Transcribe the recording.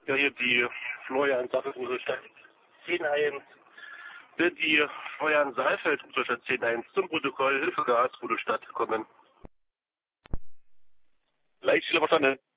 Ja, hier die Florian Saalfeld Stadt 10-1. Die Florian Saalfeld Stadt 10-1 zum Protokoll Hilfegas Stadt kommen. Leitstelle verstanden.